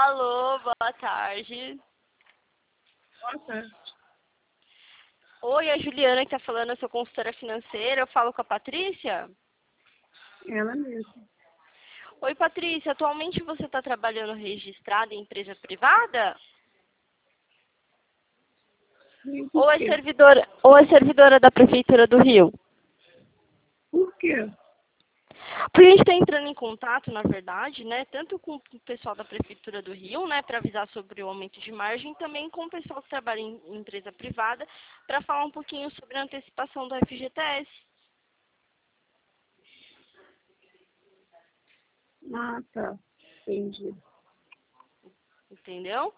Alô, boa tarde. Boa tarde. Oi, a Juliana que tá falando, eu sou consultora financeira, eu falo com a Patrícia? Ela mesma. Oi, Patrícia, atualmente você está trabalhando registrada em empresa privada? E Ou por é quê? servidora da Prefeitura do Rio? Por quê? Porque a gente está entrando em contato, na verdade, né, tanto com o pessoal da Prefeitura do Rio, né, para avisar sobre o aumento de margem, também com o pessoal que trabalha em empresa privada, para falar um pouquinho sobre a antecipação do FGTS. Ah, tá. Entendi. Entendeu?